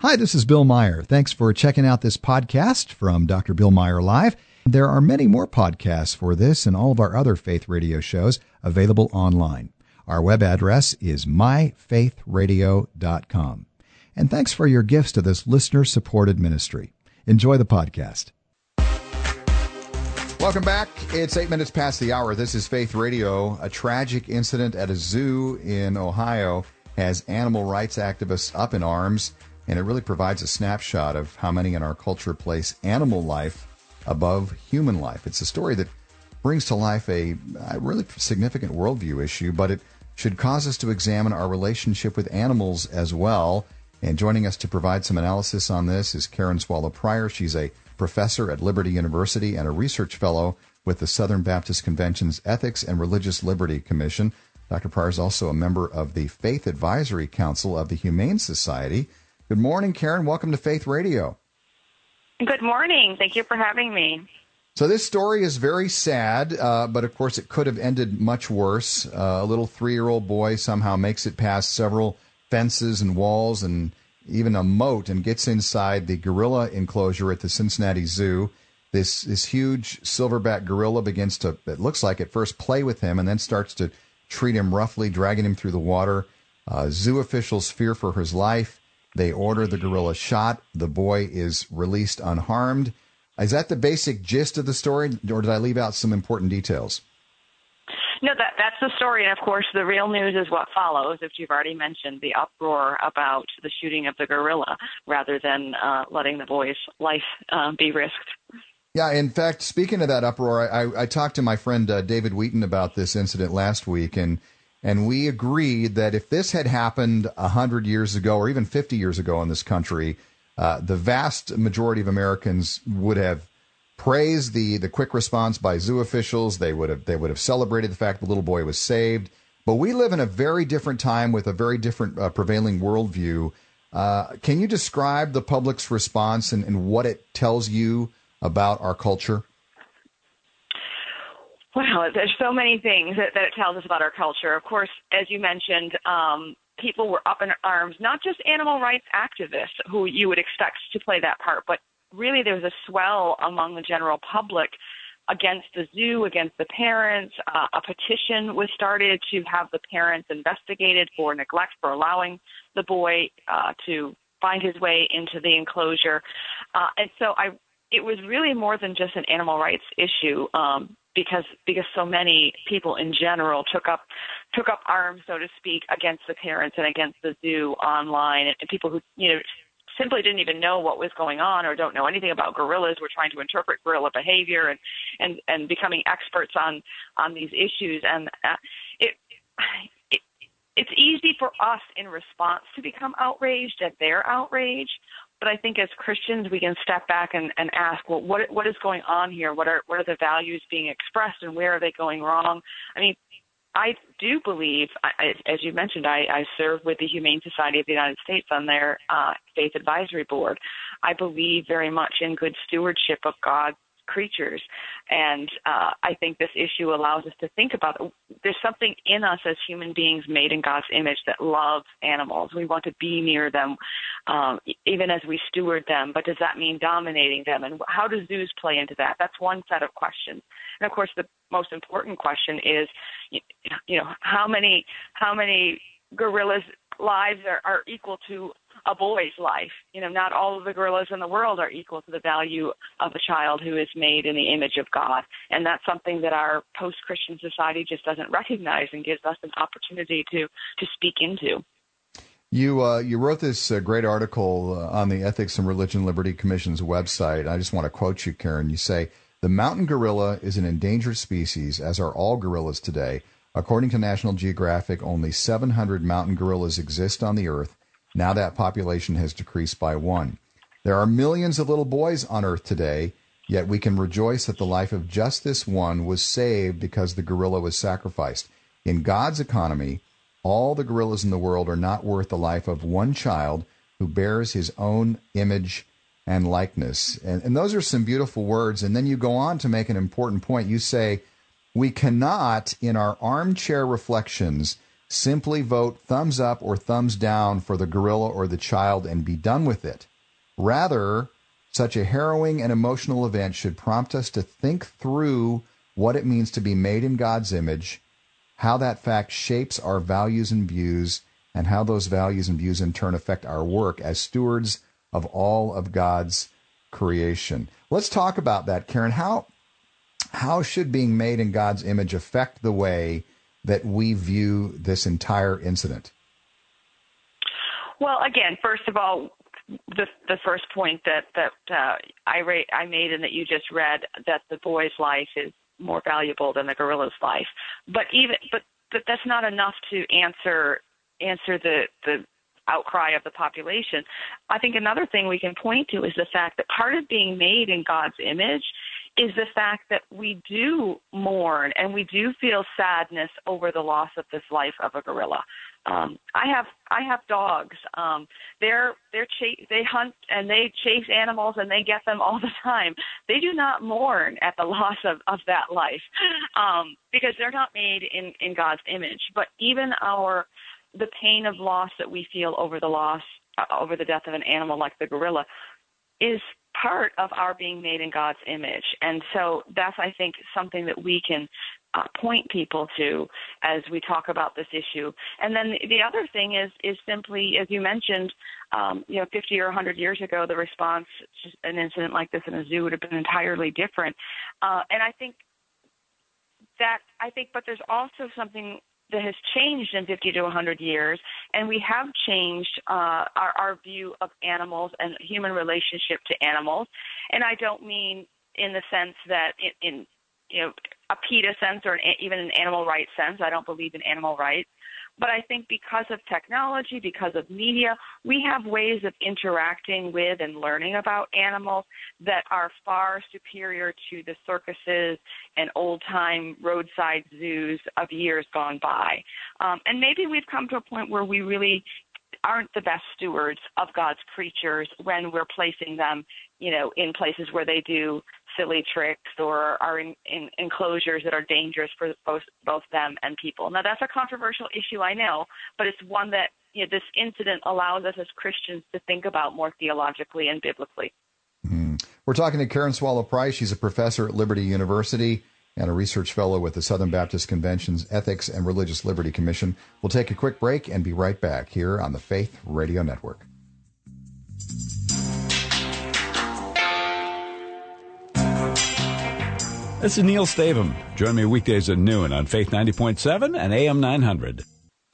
Hi, this is Bill Meyer. Thanks for checking out this podcast from Dr. Bill Meyer Live. There are many more podcasts for this and all of our other faith radio shows available online. Our web address is myfaithradio.com. And thanks for your gifts to this listener-supported ministry. Enjoy the podcast. Welcome back. It's 8 minutes past the hour. This is Faith Radio. A tragic incident at a zoo in Ohio has animal rights activists up in arms, and it really provides a snapshot of how many in our culture place animal life above human life. It's a story that brings to life a really significant worldview issue, but it should cause us to examine our relationship with animals as well. And joining us to provide some analysis on this is Karen Swallow Prior. She's a professor at Liberty University and a research fellow with the Southern Baptist Convention's Ethics and Religious Liberty Commission. Dr. Prior is also a member of the Faith Advisory Council of the Humane Society. Good morning, Karen. Welcome to Faith Radio. Good morning. Thank you for having me. So this story is very sad, but of course it could have ended much worse. A little 3-year-old boy somehow makes it past several fences and walls and even a moat and gets inside the gorilla enclosure at the Cincinnati Zoo. This huge silverback gorilla begins to, it looks like at first, play with him and then starts to treat him roughly, dragging him through the water. Zoo officials fear for his life. They order the gorilla shot. The boy is released unharmed. Is that the basic gist of the story, or did I leave out some important details? No, that's the story, and of course the real news is what follows, which you've already mentioned, the uproar about the shooting of the gorilla, rather than letting the boy's life be risked. Yeah, in fact, speaking of that uproar, I talked to my friend David Wheaton about this incident last week, and we agreed that if this had happened 100 years ago or even 50 years ago in this country, the vast majority of Americans would have praised the quick response by zoo officials. They would have celebrated the fact the little boy was saved. But we live in a very different time with a very different prevailing worldview. Can you describe the public's response and what it tells you about our culture? Well, there's so many things that it tells us about our culture. Of course, as you mentioned, people were up in arms, not just animal rights activists who you would expect to play that part, but really there was a swell among the general public against the zoo, against the parents. A petition was started to have the parents investigated for neglect, for allowing the boy to find his way into the enclosure. And so it was really more than just an animal rights issue, because so many people in general took up arms, so to speak, against the parents and against the zoo online, and people who simply didn't even know what was going on or don't know anything about gorillas were trying to interpret gorilla behavior and becoming experts on these issues. And it's easy for us in response to become outraged at their outrage. But I think as Christians, we can step back and ask, well, what is going on here? What are the values being expressed, and where are they going wrong? I mean, I do believe, as you mentioned, I serve with the Humane Society of the United States on their Faith Advisory Board. I believe very much in good stewardship of God's creatures, and I think this issue allows us to think about it. There's something in us as human beings made in God's image that loves animals. We want to be near them, even as we steward them, but does that mean dominating them? And how do zoos play into that? That's one set of questions. And of course, the most important question is, how many gorillas' lives are equal to a boy's life? Not all of the gorillas in the world are equal to the value of a child who is made in the image of God. And that's something that our post-Christian society just doesn't recognize and gives us an opportunity to speak into. You wrote this great article on the Ethics and Religion Liberty Commission's website. I just want to quote you, Karen. You say, "The mountain gorilla is an endangered species, as are all gorillas today. According to National Geographic, only 700 mountain gorillas exist on the earth. Now that population has decreased by 1. There are millions of little boys on earth today, yet we can rejoice that the life of just this one was saved because the gorilla was sacrificed. In God's economy, all the gorillas in the world are not worth the life of one child who bears his own image and likeness." And those are some beautiful words. And then you go on to make an important point. You say, "We cannot, in our armchair reflections, simply vote thumbs up or thumbs down for the gorilla or the child and be done with it. Rather, such a harrowing and emotional event should prompt us to think through what it means to be made in God's image, how that fact shapes our values and views, and how those values and views in turn affect our work as stewards of all of God's creation. Let's talk about that, Karen. How should being made in God's image affect the way that we view this entire incident? Well, again, first of all, the first point that I made and that you just read, that the boy's life is more valuable than the gorilla's life. But that's not enough to answer the outcry of the population. I think another thing we can point to is the fact that part of being made in God's image is the fact that we do mourn and we do feel sadness over the loss of this life of a gorilla. I have dogs. They hunt and they chase animals and they get them all the time. They do not mourn at the loss of that life because they're not made in God's image. But even the pain of loss that we feel over the death of an animal like the gorilla is part of our being made in God's image. And so that's, I think, something that we can point people to as we talk about this issue. And then the other thing is simply, as you mentioned, 50 or 100 years ago, the response to an incident like this in a zoo would have been entirely different. And I think, but there's also something that has changed in 50 to 100 years, and we have changed our view of animals and human relationship to animals. And I don't mean in the sense that in a PETA sense or even an animal rights sense. I don't believe in animal rights. But I think because of technology, because of media, we have ways of interacting with and learning about animals that are far superior to the circuses and old-time roadside zoos of years gone by. And maybe we've come to a point where we really aren't the best stewards of God's creatures when we're placing them, in places where they do silly tricks or are in enclosures that are dangerous for both them and people. Now, that's a controversial issue, I know, but it's one that this incident allows us as Christians to think about more theologically and biblically. We're talking to Karen Swallow Price. She's a professor at Liberty University and a research fellow with the Southern Baptist Convention's Ethics and Religious Liberty Commission. We'll take a quick break and be right back here on the Faith Radio Network. This is Neil Stavum. Join me weekdays at noon on Faith 90.7 and AM 900.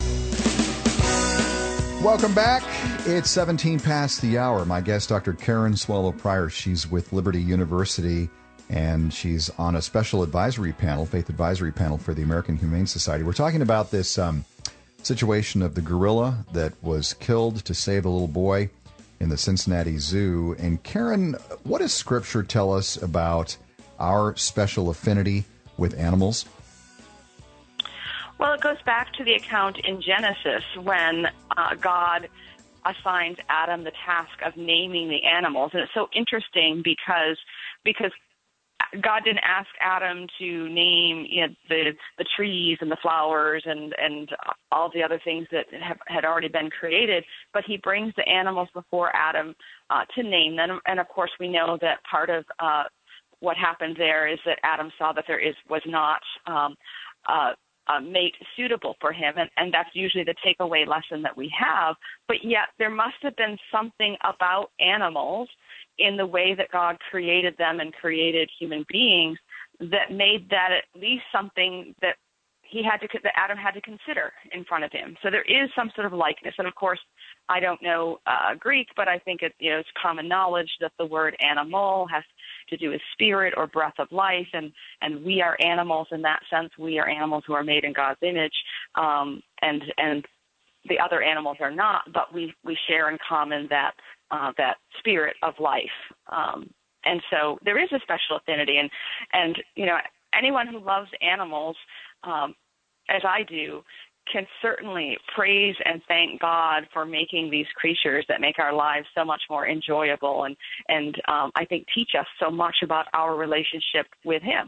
Welcome back. It's 17 past the hour. My guest, Dr. Karen Swallow Price. She's with Liberty University, and she's on a special advisory panel, faith advisory panel for the American Humane Society. We're talking about this situation of the gorilla that was killed to save a little boy in the Cincinnati Zoo. And Karen, what does Scripture tell us about our special affinity with animals? Well, it goes back to the account in Genesis when God assigns Adam the task of naming the animals. And it's so interesting because God didn't ask Adam to name the trees and the flowers and all the other things that had already been created, but he brings the animals before Adam to name them. And of course, we know that part of what happened there is that Adam saw that there was not a mate suitable for him, and that's usually the takeaway lesson that we have. But yet there must have been something about animals in the way that God created them and created human beings that made that at least something that that Adam had to consider in front of him. So there is some sort of likeness. And of course, I don't know Greek, but I think it's common knowledge that the word animal has to do with spirit or breath of life, and we are animals in that sense. We are animals who are made in God's image, and the other animals are not, but we share in common that spirit of life. And so there is a special affinity, and anyone who loves animals, as I do, can certainly praise and thank God for making these creatures that make our lives so much more enjoyable and I think teach us so much about our relationship with Him.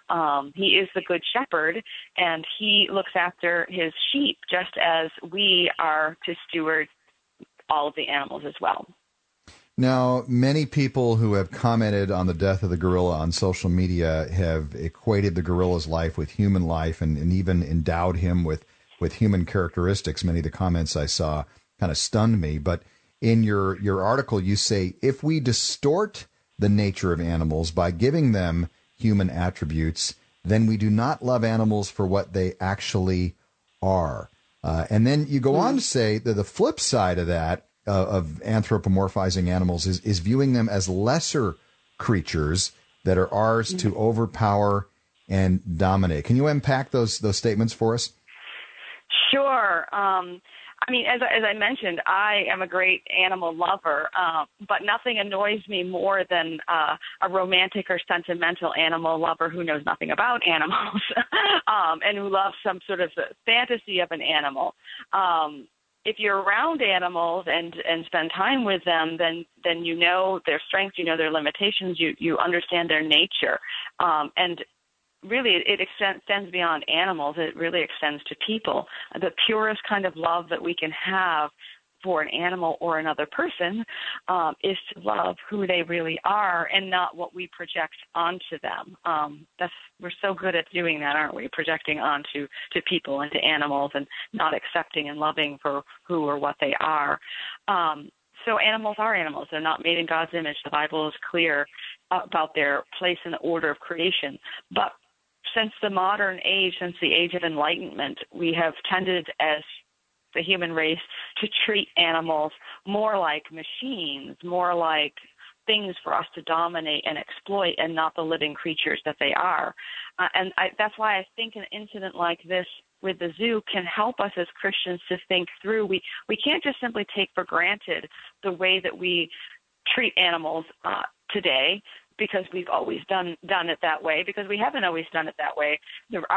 He is the good shepherd, and he looks after his sheep just as we are to steward all of the animals as well. Now, many people who have commented on the death of the gorilla on social media have equated the gorilla's life with human life and even endowed him with human characteristics. Many of the comments I saw kind of stunned me. But in your article, you say, if we distort the nature of animals by giving them human attributes, then we do not love animals for what they actually are. And then you go on to say that the flip side of that, of anthropomorphizing animals, is viewing them as lesser creatures that are ours to overpower and dominate. Can you unpack those statements for us? Sure. I mean, as I mentioned, I am a great animal lover, but nothing annoys me more than a romantic or sentimental animal lover who knows nothing about animals and who loves some sort of fantasy of an animal. If you're around animals and spend time with them, then you know their strengths, you know their limitations, you understand their nature. And really, it extends beyond animals. It really extends to people. The purest kind of love that we can have for an animal or another person is to love who they really are and not what we project onto them. We're so good at doing that, aren't we? Projecting onto people and to animals and not accepting and loving for who or what they are. So animals are animals. They're not made in God's image. The Bible is clear about their place in the order of creation. But since the modern age, since the age of enlightenment, we have tended as the human race to treat animals more like machines, more like things for us to dominate and exploit and not the living creatures that they are. That's why I think an incident like this with the zoo can help us as Christians to think through. We can't just simply take for granted the way that we treat animals today, because we've always done it that way, because we haven't always done it that way.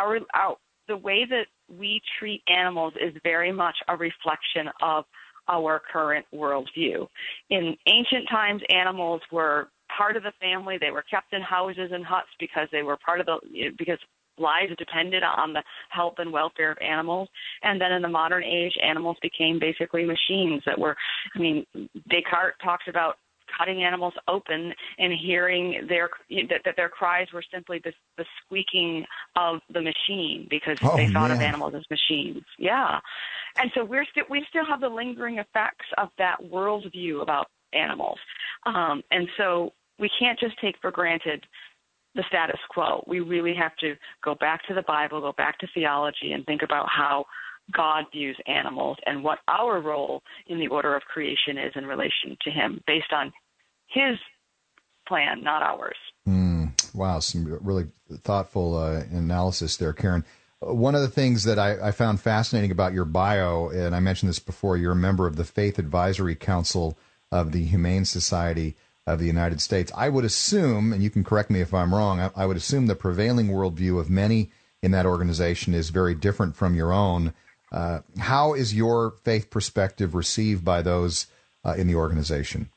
The way that we treat animals is very much a reflection of our current worldview. In ancient times, animals were part of the family. They were kept in houses and huts because they were because lives depended on the health and welfare of animals. And then in the modern age, animals became basically machines that were, Descartes talks about cutting animals open and hearing that their cries were simply the squeaking of the machine, because they thought of animals as machines. Yeah. And so we still have the lingering effects of that worldview about animals. And so we can't just take for granted the status quo. We really have to go back to the Bible, go back to theology, and think about how God views animals and what our role in the order of creation is in relation to him, based on his plan, not ours. Wow, some really thoughtful analysis there, Karen. One of the things that I found fascinating about your bio, and I mentioned this before, you're a member of the Faith Advisory Council of the Humane Society of the United States. I would assume, and you can correct me if I'm wrong, I would assume the prevailing worldview of many in that organization is very different from your own. How is your faith perspective received by those in the organization?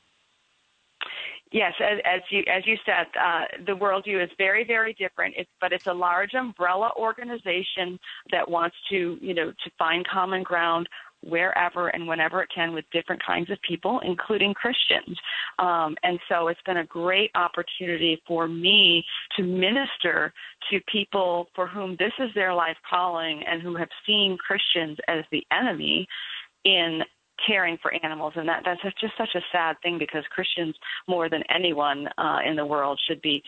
Yes, as you said, the worldview is very, very different. But it's a large umbrella organization that wants to find common ground wherever and whenever it can with different kinds of people, including Christians. And so it's been a great opportunity for me to minister to people for whom this is their life calling and who have seen Christians as the enemy in caring for animals. And that's just such a sad thing, because Christians, more than anyone in the world, should be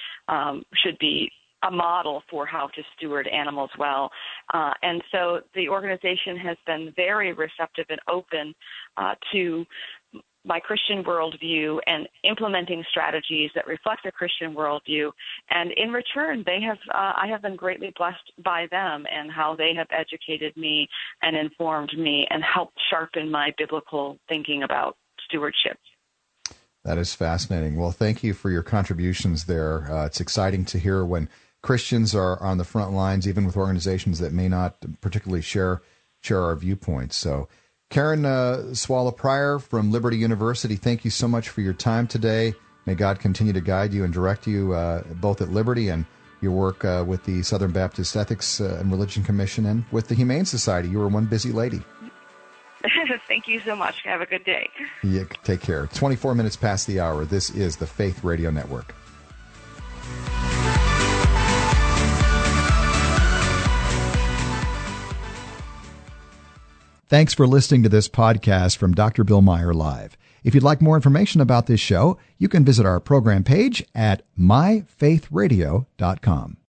a model for how to steward animals well. And so the organization has been very receptive and open to my Christian worldview and implementing strategies that reflect a Christian worldview. And in return, I have been greatly blessed by them and how they have educated me and informed me and helped sharpen my biblical thinking about stewardship. That is fascinating. Well, thank you for your contributions there. It's exciting to hear when Christians are on the front lines, even with organizations that may not particularly share our viewpoints. So, Karen Swallow Prior from Liberty University, thank you so much for your time today. May God continue to guide you and direct you both at Liberty and your work with the Southern Baptist Ethics and Religion Commission and with the Humane Society. You were one busy lady. Thank you so much. Have a good day. Yeah, take care. 24 minutes past the hour. This is the Faith Radio Network. Thanks for listening to this podcast from Dr. Bill Meyer Live. If you'd like more information about this show, you can visit our program page at myfaithradio.com.